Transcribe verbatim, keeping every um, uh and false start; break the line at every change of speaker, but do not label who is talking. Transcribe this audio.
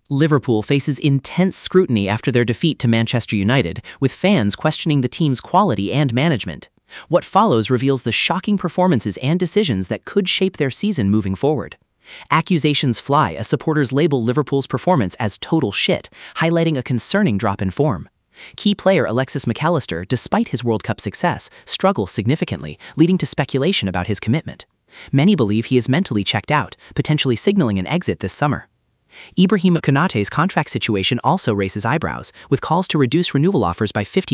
Liverpool faces intense scrutiny after their defeat to Manchester United, with fans questioning the team's quality and management. What follows reveals the shocking performances and decisions that could shape their season moving forward. Accusations fly as supporters label Liverpool's performance as total shit, highlighting a concerning drop in form. Key player Alexis Mac Allister, despite his World Cup success, struggles significantly, leading to speculation about his commitment. Many believe he is mentally checked out, potentially signaling an exit this summer. Ibrahima Konaté's contract situation also raises eyebrows, with calls to reduce renewal offers by fifty